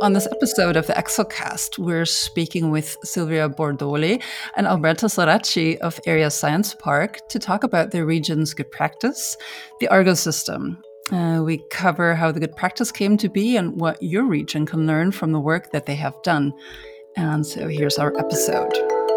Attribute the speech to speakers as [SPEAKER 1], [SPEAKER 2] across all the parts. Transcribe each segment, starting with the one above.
[SPEAKER 1] On this episode of the ExoCast, we're speaking with Silvia Bordoli and Alberto Soracci of Area Science Park to talk about their region's good practice, the Argo system. We cover how the good practice came to be and what your region can learn from the work that they have done. And so here's our episode.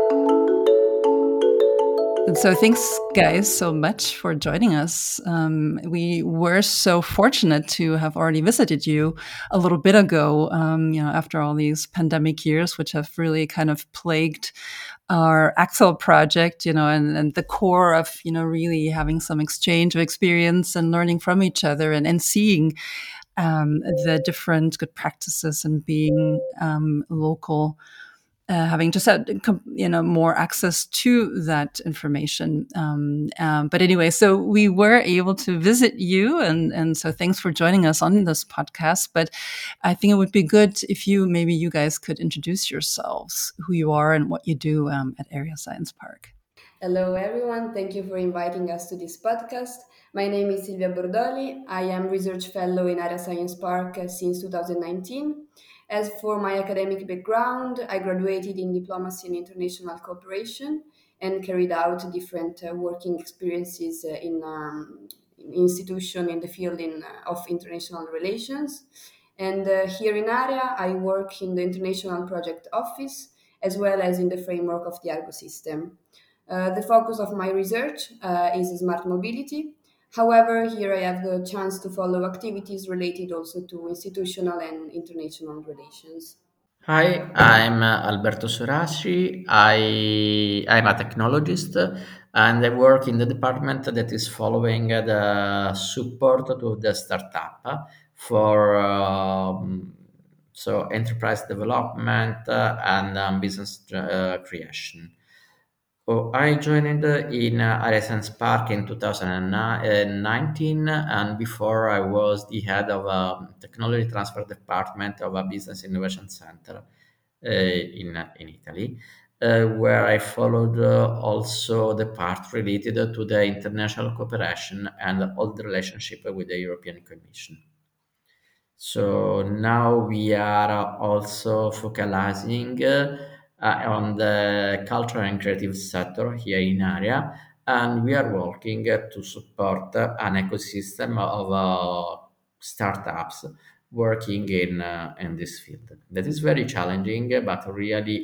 [SPEAKER 1] And so thanks, guys, so much for joining us. We were so fortunate to have already visited you a little bit ago, after all these pandemic years, which have really kind of plagued our Axel project, and the core of, really having some exchange of experience and learning from each other and seeing the different good practices and being local. Having just had more access to that information. But anyway, so we were able to visit you, and so thanks for joining us on this podcast. But I think it would be good if maybe you guys could introduce yourselves, who you are and what you do at Area Science Park.
[SPEAKER 2] Hello, everyone. Thank you for inviting us to this podcast. My name is Silvia Bordoli. I am Research Fellow in Area Science Park since 2019. As for my academic background, I graduated in Diplomacy and International Cooperation and carried out different working experiences in institution in the field of international relations. And here in Area, I work in the International Project Office as well as in the framework of the Argo system. The focus of my research is smart mobility. However, here I have the chance to follow activities related also to institutional and international relations.
[SPEAKER 3] Hi, I'm Alberto Soracci. I'm a technologist and I work in the department that is following the support to the startup for enterprise development and business creation. Oh, I joined in Aresans Park in 2019, and before I was the head of a technology transfer department of a business innovation center in Italy, where I followed also the part related to the international cooperation and all the relationship with the European Commission. So now we are also focalizing on the cultural and creative sector here in area, and we are working to support an ecosystem of startups working in this field. That is very challenging, but really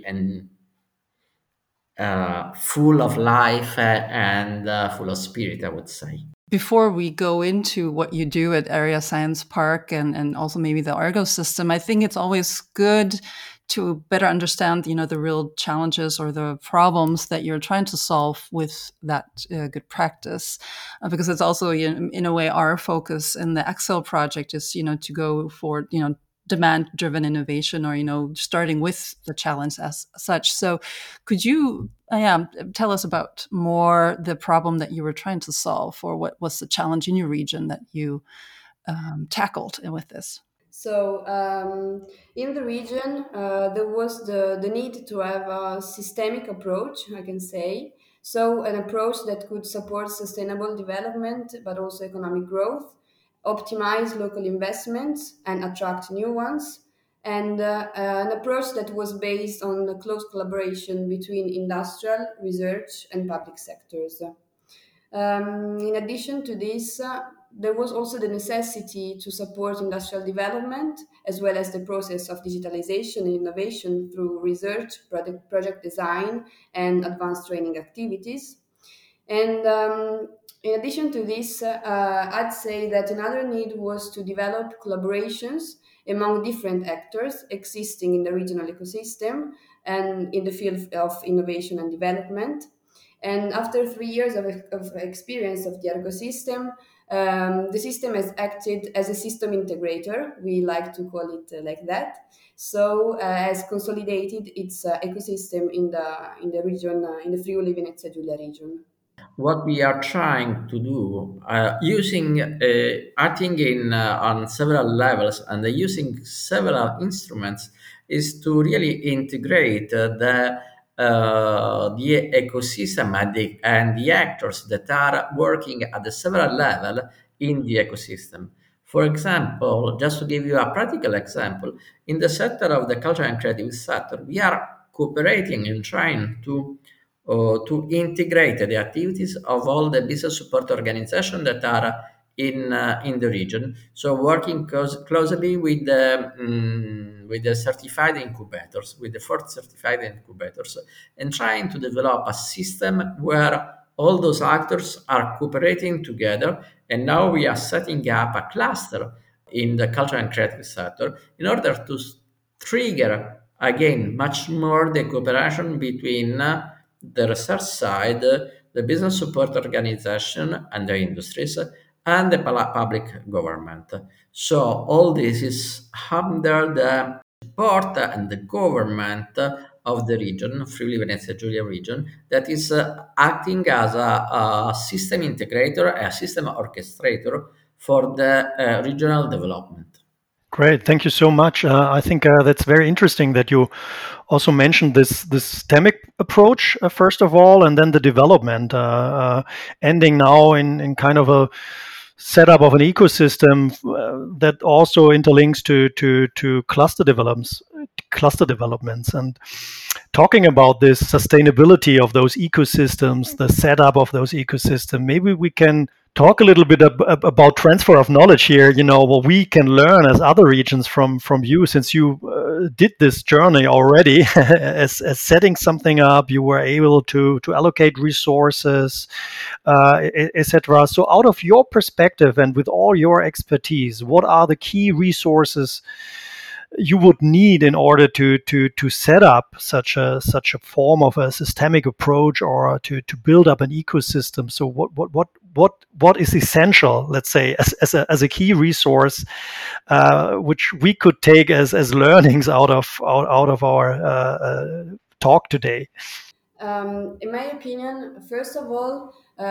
[SPEAKER 3] full of life and full of spirit, I would say.
[SPEAKER 1] Before we go into what you do at Area Science Park and also maybe the Argo system, I think it's always good to better understand, the real challenges or the problems that you're trying to solve with that good practice, because it's also, in a way, our focus in the Excel project is, to go for, demand-driven innovation or, starting with the challenge as such. So could you tell us about more the problem that you were trying to solve, or what was the challenge in your region that you tackled with this?
[SPEAKER 2] So, in the region, there was the need to have a systemic approach, I can say. So, an approach that could support sustainable development but also economic growth, optimize local investments and attract new ones, and an approach that was based on a close collaboration between industrial, research, and public sectors. In addition to this, there was also the necessity to support industrial development as well as the process of digitalization and innovation through research, project design, and advanced training activities. And in addition to this, I'd say that another need was to develop collaborations among different actors existing in the regional ecosystem and in the field of innovation and development. And after 3 years of experience of the Argo system, the system has acted as a system integrator. We like to call it like that. So has consolidated its ecosystem in the region, in the Friuli Venezia Giulia region.
[SPEAKER 3] What we are trying to do, using acting in on several levels and using several instruments, is to really integrate the ecosystem and the actors that are working at the several level in the ecosystem. For example, just to give you a practical example, in the sector of the culture and creative sector, we are cooperating and trying to integrate the activities of all the business support organizations that are in the region. So working closely with the certified incubators, with the fourth certified incubators, and trying to develop a system where all those actors are cooperating together. And now we are setting up a cluster in the cultural and creative sector in order to trigger again much more the cooperation between the research side, the business support organization and the industries, and the public government. So all this is under the support and the government of the region, Friuli Venezia Giulia region, that is acting as a system integrator, a system orchestrator for the regional development.
[SPEAKER 4] Great, thank you so much. I think that's very interesting that you also mentioned this systemic approach first of all, and then the development, ending now in kind of a setup of an ecosystem that also interlinks to cluster developments. And talking about this sustainability of those ecosystems, the setup of those ecosystems, maybe we can talk a little bit about transfer of knowledge here. You know, what we can learn as other regions from you, since you did this journey already, as setting something up, you were able to allocate resources, etc. So, out of your perspective and with all your expertise, what are the key resources you would need in order to set up such a form of a systemic approach, or to build up an ecosystem? So what is essential, let's say, as a key resource, which we could take as learnings out of our talk today?
[SPEAKER 2] In my opinion, first of all,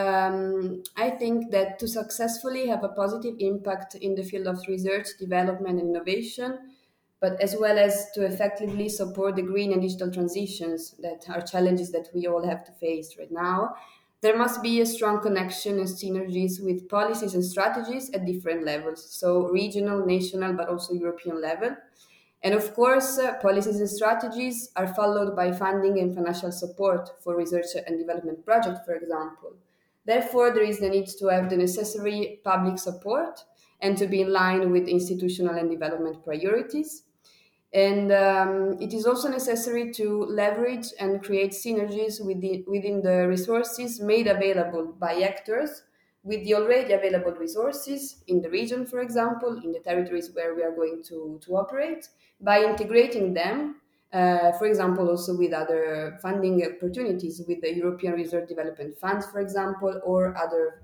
[SPEAKER 2] I think that to successfully have a positive impact in the field of research, development, and innovation, but as well as to effectively support the green and digital transitions that are challenges that we all have to face right now, there must be a strong connection and synergies with policies and strategies at different levels, so regional, national, but also European level. And of course, policies and strategies are followed by funding and financial support for research and development projects, for example. Therefore, there is the need to have the necessary public support and to be in line with institutional and development priorities. And it is also necessary to leverage and create synergies within the resources made available by actors with the already available resources in the region, for example, in the territories where we are going to operate, by integrating them, for example, also with other funding opportunities, with the European Research Development Funds, for example, or other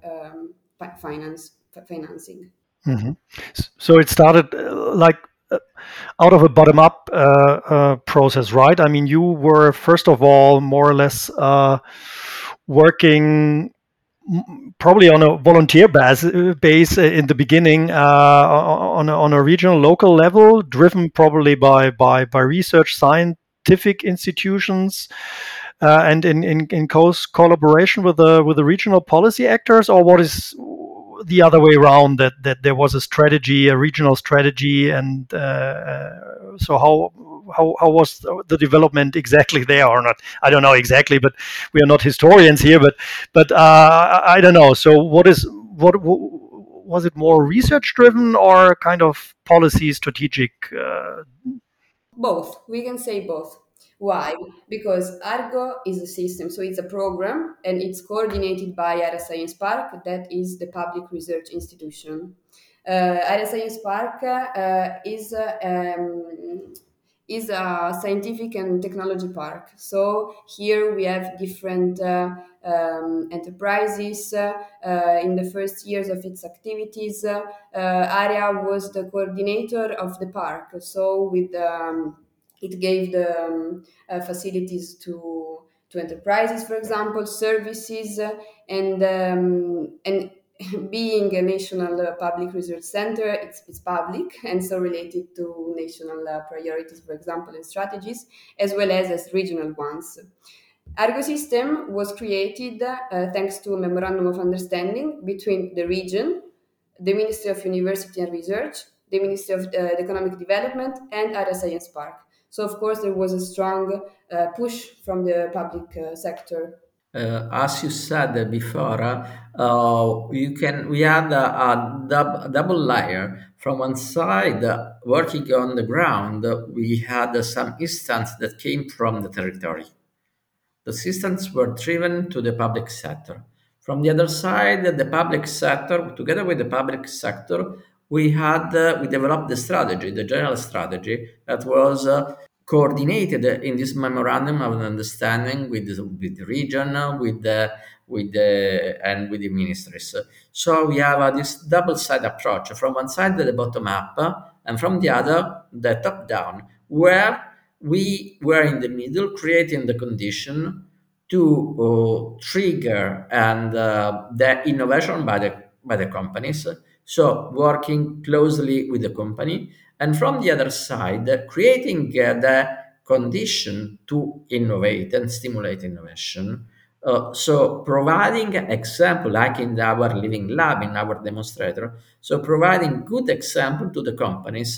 [SPEAKER 2] financing.
[SPEAKER 4] Mhm. So it started out of a bottom-up process, right? I mean, you were first of all more or less working probably on a volunteer base in the beginning, on a regional, local level, driven probably by research scientific institutions, and in close collaboration with the regional policy actors, or what is the other way around, that there was a strategy, a regional strategy, and so how was the development exactly there, or not? I don't know exactly, but we are not historians here. But I don't know. So what was it, more research driven or kind of policy strategic?
[SPEAKER 2] Both. We can say both. Why? Because Argo is a system, so it's a program, and it's coordinated by Area Science Park, that is the public research institution. Area Science Park is a scientific and technology park. So here we have different enterprises. In the first years of its activities, Area was the coordinator of the park. So with it gave the facilities to enterprises, for example, services, and being a national public research center, it's public and so related to national priorities, for example, and strategies, as well as regional ones. Argo system was created thanks to a memorandum of understanding between the region, the Ministry of University and Research, the Ministry of Economic Development, and Area Science Park. So, of course, there was a strong push from the public sector.
[SPEAKER 3] As you said before, we had a double layer. From one side, working on the ground, we had some instances that came from the territory. The systems were driven to the public sector. From the other side, the public sector, together with the public sector, we developed the strategy, the general strategy that was coordinated in this memorandum of understanding with the region, and with the ministries. So we have this double-side approach. From one side, the bottom up, and from the other, the top down, where we were in the middle, creating the condition to trigger and the innovation by the companies. So working closely with the company, and from the other side, creating the condition to innovate and stimulate innovation. So providing example, like in our living lab, in our demonstrator, so providing good example to the companies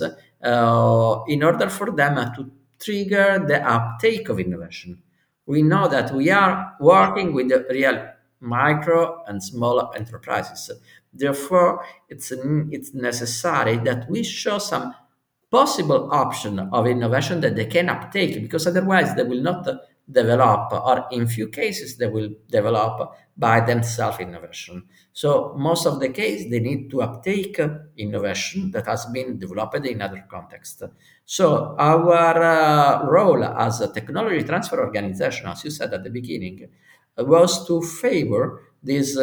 [SPEAKER 3] in order for them to trigger the uptake of innovation. We know that we are working with the real micro and small enterprises. Therefore, it's necessary that we show some possible option of innovation that they can uptake, because otherwise they will not develop, or in few cases they will develop by themselves innovation. So most of the case they need to uptake innovation that has been developed in other context. So our role as a technology transfer organization, as you said at the beginning, was to favor this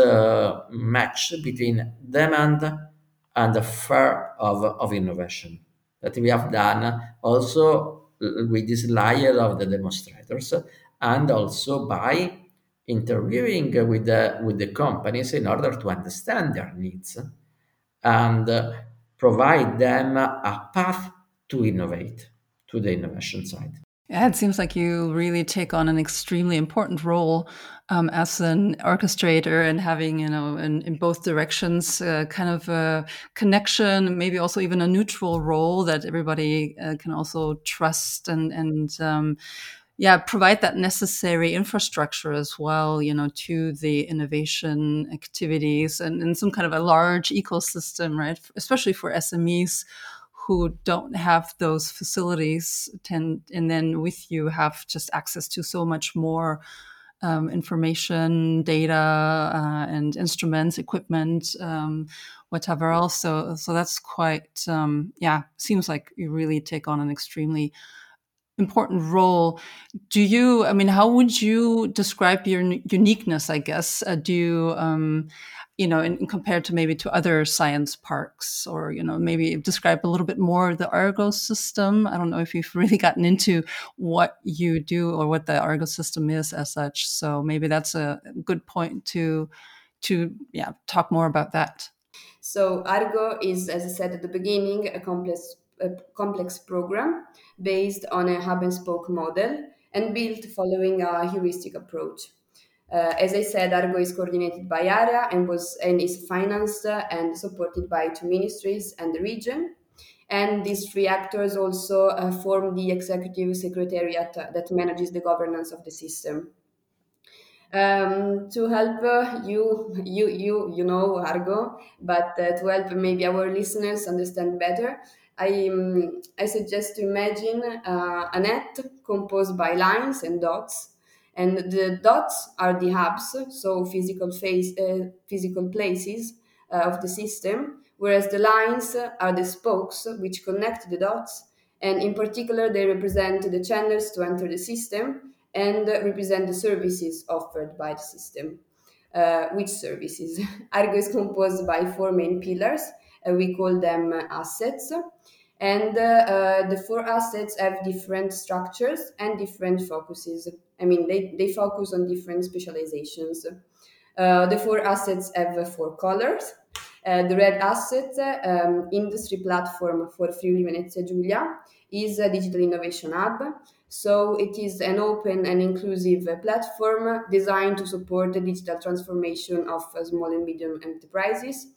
[SPEAKER 3] match between demand and the fear of innovation that we have done also with this layer of the demonstrators, and also by interviewing with the companies in order to understand their needs and provide them a path to innovate, to the innovation side.
[SPEAKER 1] Yeah, it seems like you really take on an extremely important role as an orchestrator, and having, in both directions, kind of a connection, maybe also even a neutral role that everybody can also trust, and yeah, provide that necessary infrastructure as well, to the innovation activities, and some kind of a large ecosystem, right? Especially for SMEs who don't have those facilities, and then with you have just access to so much more information, data, and instruments, equipment, whatever else. So that's quite, yeah, seems like you really take on an extremely important role. I mean, how would you describe your uniqueness, I guess? Do you, compared to maybe to other science parks, or, maybe describe a little bit more the Argos system? I don't know if you've really gotten into what you do or what the Argos system is as such. So maybe that's a good point to talk more about that.
[SPEAKER 2] So Argo is, as I said at the beginning, a complex program based on a hub and spoke model and built following a heuristic approach. As I said, Argo is coordinated by area and is financed and supported by two ministries and the region. And these three actors also form the executive secretariat that manages the governance of the system. To help you know Argo, but to help maybe our listeners understand better, I suggest to imagine a net composed by lines and dots, and the dots are the hubs, so physical places of the system, whereas the lines are the spokes which connect the dots, and in particular they represent the channels to enter the system and represent the services offered by the system. Which services? Argo is composed by four main pillars. We call them assets. And the four assets have different structures and different focuses. I mean, they focus on different specializations. The four assets have four colors. The red asset, industry platform for Friuli Venezia Giulia, is a digital innovation hub. So it is an open and inclusive platform designed to support the digital transformation of small and medium enterprises.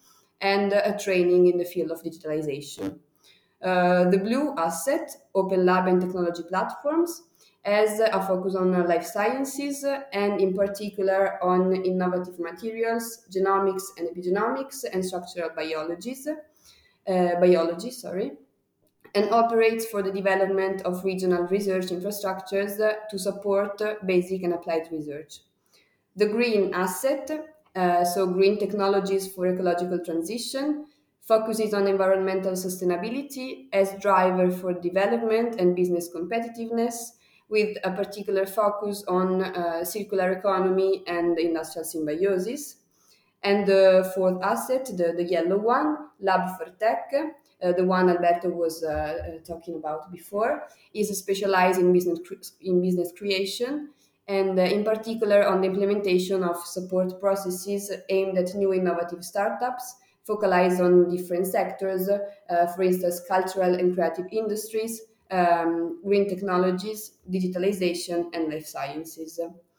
[SPEAKER 2] and training in the field of digitalization. The blue asset, Open Lab and Technology Platforms, has a focus on life sciences and in particular on innovative materials, genomics and epigenomics, and structural biology, and operates for the development of regional research infrastructures to support basic and applied research. The green asset, so green technologies for ecological transition, focuses on environmental sustainability as driver for development and business competitiveness, with a particular focus on circular economy and industrial symbiosis. And the fourth asset, the yellow one, Lab for Tech, the one Alberto was talking about before, is specialized in business creation, and in particular on the implementation of support processes aimed at new innovative startups, focalized on different sectors, for instance, cultural and creative industries, green technologies, digitalization, and life sciences.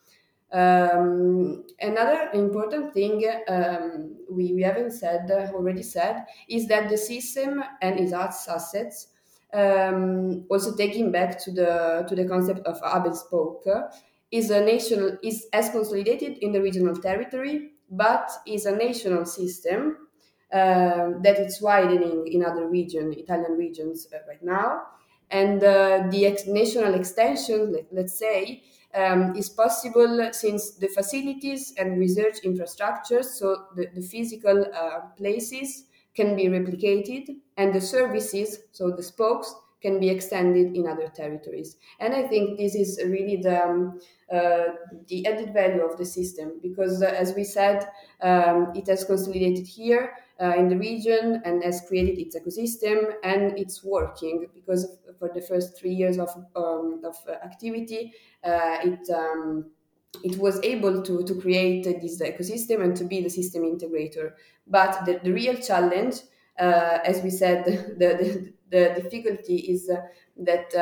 [SPEAKER 2] Another important thing we haven't said already said is that the system and its assets, also taking back to the concept of hub and spoke, is as consolidated in the regional territory, but is a national system that it's widening in other Italian regions right now, and the national extension, let's say, is possible since the facilities and research infrastructures, so the physical places, can be replicated, and the services, so the spokes, can be extended in other territories. And I think this is really the added value of the system, because as we said, it has consolidated here in the region and has created its ecosystem, and it's working because for the first 3 years of activity, it was able to create this ecosystem and to be the system integrator. But the real challenge, as we said, the difficulty is that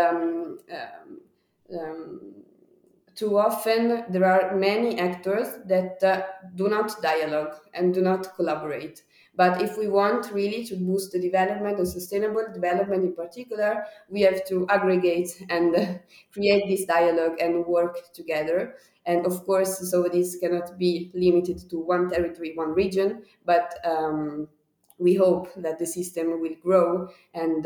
[SPEAKER 2] too often there are many actors that do not dialogue and do not collaborate. But if we want really to boost the development and sustainable development in particular, we have to aggregate and create this dialogue and work together. And of course, so this cannot be limited to one territory, one region, but we hope that the system will grow and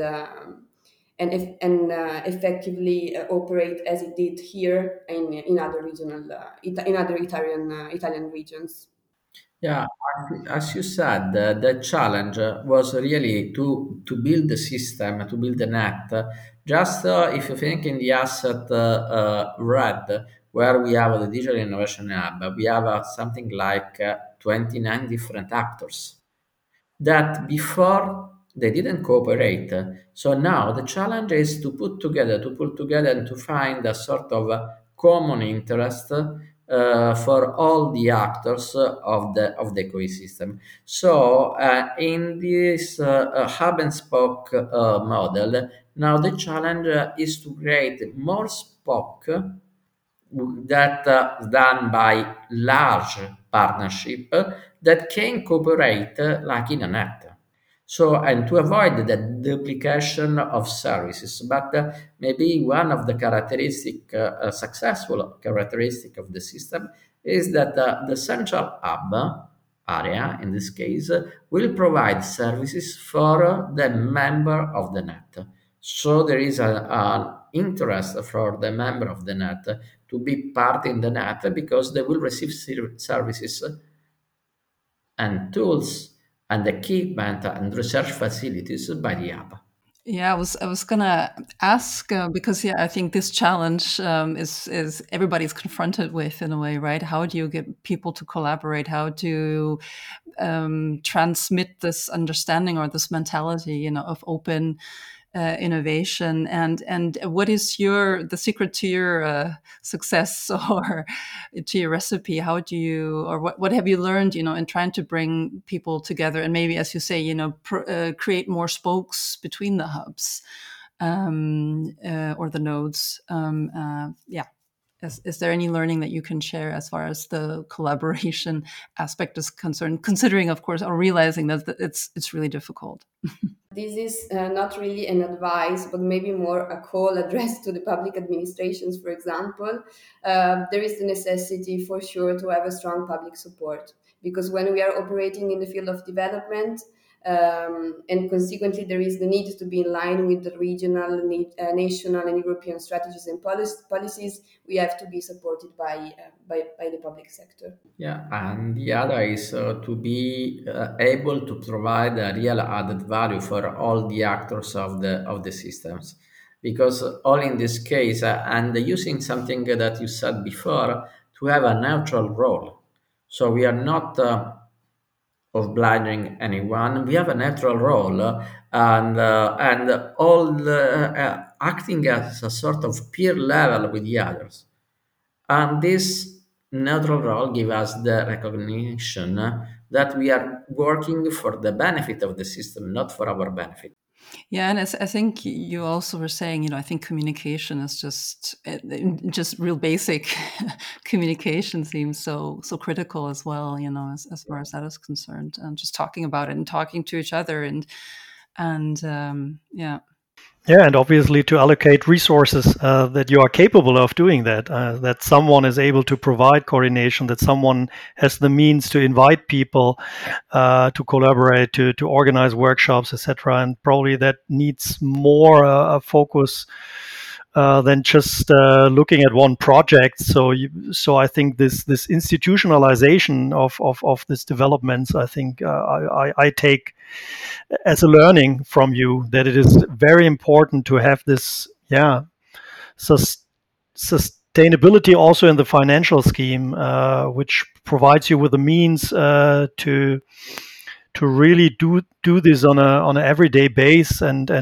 [SPEAKER 2] effectively operate as it did here in other in other Italian regions.
[SPEAKER 3] Yeah, as you said, the challenge was really to build the system, to build the net. Just if you think in the asset red, where we have the Digital Innovation Hub, we have something like 29 different actors that before they didn't cooperate. So now the challenge is to pull together and to find a sort of common interest for all the actors of the ecosystem. So in this hub and spoke model, now the challenge is to create more spoke that done by large partnership that can cooperate like in a net. So, and to avoid the duplication of services, but maybe one of the successful characteristic of the system is that the central hub area, in this case, will provide services for the member of the net. So there is an interest for the member of the net to be part in the net because they will receive services and tools and equipment and research facilities by the hub.
[SPEAKER 1] Yeah, I was gonna ask because yeah, I think this challenge is everybody's confronted with in a way, right? How do you get people to collaborate? How to transmit this understanding or this mentality, of open innovation, and what is the secret to your success or to your recipe? How do you, or what have you learned, in trying to bring people together and maybe, as you say, create more spokes between the hubs or the nodes? Yeah. Is there any learning that you can share as far as the collaboration aspect is concerned, considering, of course, or realizing that it's really difficult?
[SPEAKER 2] This is not really an advice, but maybe more a call addressed to the public administrations, for example. There is the necessity for sure to have a strong public support, because when we are operating in the field of development, and consequently there is the need to be in line with the regional, national and European strategies and policies, we have to be supported by the public sector.
[SPEAKER 3] Yeah, and the other is to be able to provide a real added value for all the actors of the systems, because all in this case, and using something that you said before, to have a neutral role. So we are not obliging anyone. We have a neutral role, and all acting as a sort of peer level with the others. And this neutral role gives us the recognition that we are working for the benefit of the system, not for our benefit.
[SPEAKER 1] Yeah, and I think you also were saying, I think communication is just real basic communication seems so critical as well, as far as that is concerned, and just talking about it and talking to each other and yeah.
[SPEAKER 4] Yeah, and obviously to allocate resources that you are capable of doing that, that someone is able to provide coordination, that someone has the means to invite people to collaborate, to organize workshops, etc. And probably that needs more focus than just looking at one project. So I think this institutionalization of this developments, I think I take as a learning from you, that it is very important to have this, sustainability also in the financial scheme, which provides you with the means to really do this on an everyday base,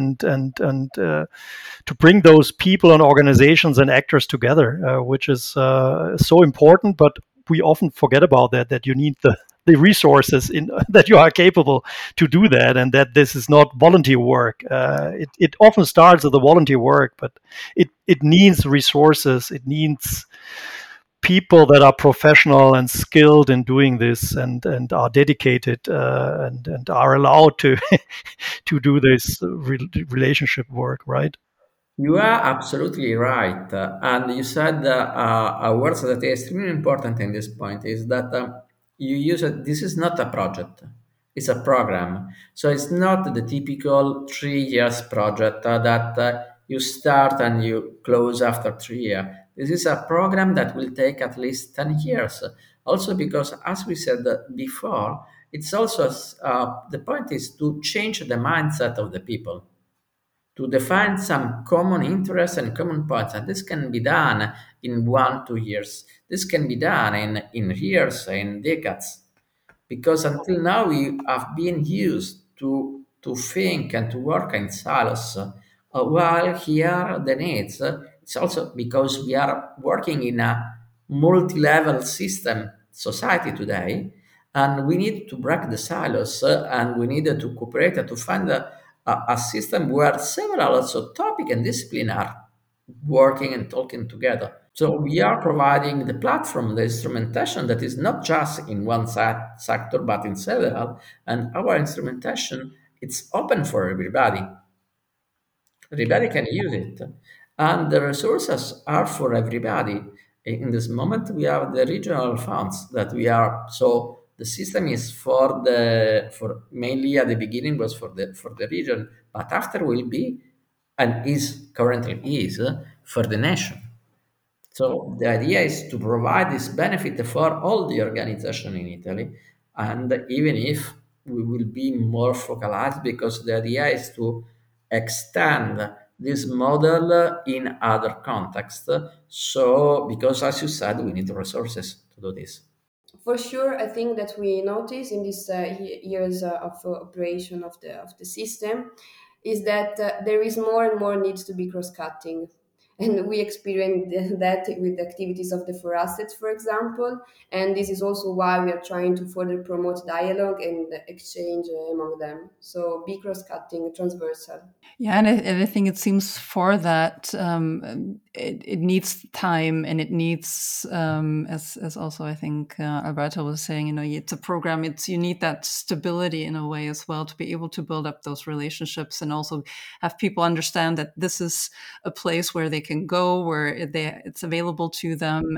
[SPEAKER 4] and to bring those people and organizations and actors together, which is so important. But we often forget about that you need the resources that you are capable to do that, and that this is not volunteer work. It often starts with the volunteer work, but it needs resources. It needs people that are professional and skilled in doing this, and are dedicated, and are allowed to to do this relationship work, right?
[SPEAKER 3] You are absolutely right. And you said a word that is extremely important in this point is that you use it. This is not a project, it's a program. So it's not the typical 3 years project that you start and you close after 3 years. This is a program that will take at least 10 years. Also, because as we said before, it's also the point is to change the mindset of the people, to define some common interests and common points. And this can be done in 1, 2 years. This can be done in years, in decades. Because until now we have been used to think and to work in silos. While here the needs, it's also because we are working in a multi-level system society today, and we need to break the silos, and we need to cooperate to find a system where several also topic and discipline are working and talking together. So we are providing the platform, the instrumentation that is not just in one sector but in several, and our instrumentation it's open for everybody. Everybody can use it, and the resources are for everybody. In this moment, we have the regional funds that we are. So the system is for mainly at the beginning was for the region, but after will be and is currently is for the nation. So the idea is to provide this benefit for all the organization in Italy, and even if we will be more focalized, because the idea is to extend this model in other contexts. So, because as you said, we need resources to do this.
[SPEAKER 2] For sure, I think that we notice in these years of operation of the system is that there is more and more needs to be cross-cutting. And we experienced that with the activities of the four assets, for example. And this is also why we are trying to further promote dialogue and exchange among them. So be cross-cutting, transversal.
[SPEAKER 1] Yeah, and I think it seems for that it needs time, and it needs, as also I think Alberto was saying, it's a program. You need that stability in a way as well to be able to build up those relationships, and also have people understand that this is a place where they can go, where it's available to them,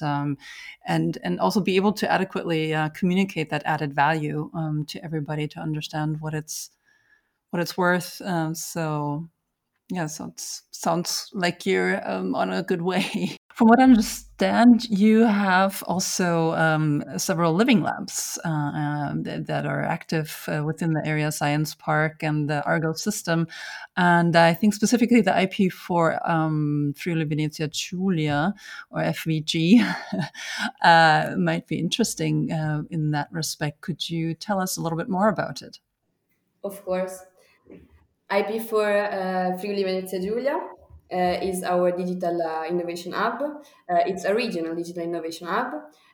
[SPEAKER 1] and also be able to adequately communicate that added value to everybody to understand what it's worth. So it sounds like you're on a good way. From what I understand, you have also several living labs that are active within the Area Science Park and the Argo system. And I think specifically the IP for Friuli Venezia Giulia, or FVG, might be interesting in that respect. Could you tell us a little bit more about it?
[SPEAKER 2] Of course. IP for Friuli Venezia Giulia is our digital innovation hub. It's a regional digital innovation hub.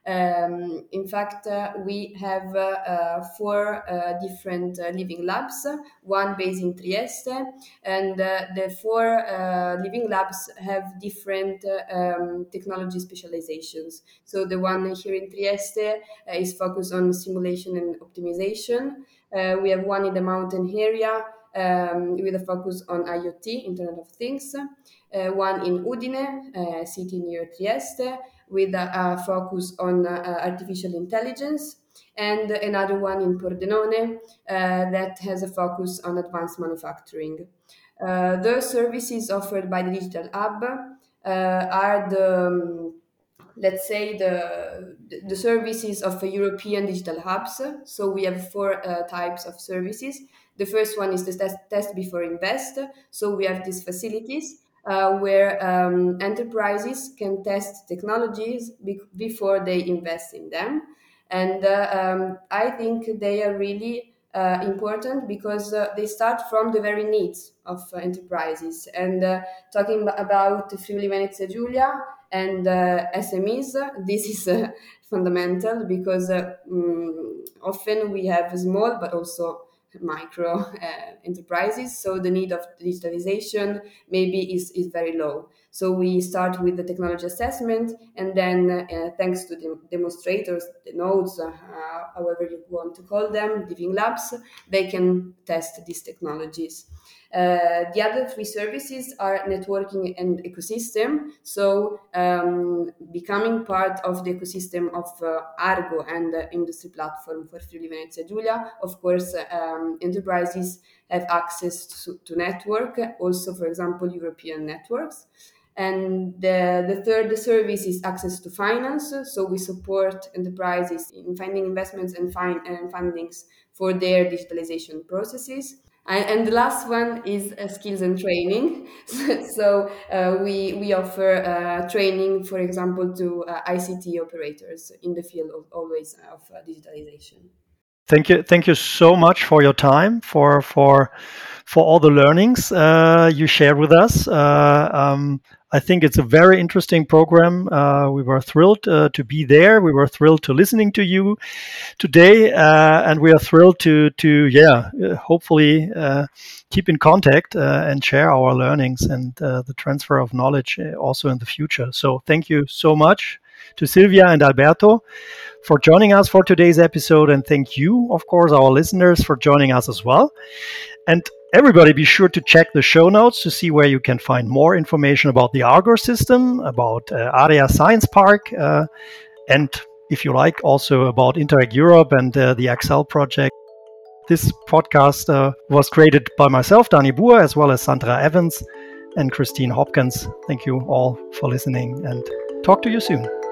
[SPEAKER 2] In fact, we have four different living labs, one based in Trieste, and the four living labs have different technology specializations. So the one here in Trieste is focused on simulation and optimization. We have one in the mountain area with a focus on IoT, Internet of Things. One in Udine, a city near Trieste, with a focus on artificial intelligence. And another one in Pordenone that has a focus on advanced manufacturing. The services offered by the Digital Hub are let's say the services of a European digital hubs. So we have four types of services. The first one is the test before invest. So we have these facilities where enterprises can test technologies before they invest in them. And I think they are really important because they start from the very needs of enterprises. And talking about Friuli Venezia Giulia and SMEs, this is fundamental because often we have small but also micro enterprises, so the need of digitalization maybe is very low. So we start with the technology assessment, and then thanks to the demonstrators, the nodes, however you want to call them, living labs, they can test these technologies. The other three services are networking and ecosystem. So becoming part of the ecosystem of Argo and the industry platform for Friuli Venezia Giulia, of course, enterprises have access to network, also, for example, European networks. And the third service is access to finance. So we support enterprises in finding investments and fundings for their digitalization processes. And the last one is skills and training. So we offer training, for example, to ICT operators in the field always of digitalization.
[SPEAKER 4] Thank you so much for your time, for all the learnings you shared with us. I think it's a very interesting program. We were thrilled to be there. We were thrilled to listening to you today, and we are thrilled to hopefully keep in contact and share our learnings and the transfer of knowledge also in the future. So thank you so much to Silvia and Alberto for joining us for today's episode, and thank you, of course, our listeners for joining us as well. And everybody, be sure to check the show notes to see where you can find more information about the Argo system, about Area Science Park, and if you like, also about Interreg Europe and the Excel project. This podcast was created by myself, Dani Buhr, as well as Sandra Evans and Christine Hopkins. Thank you all for listening, and talk to you soon.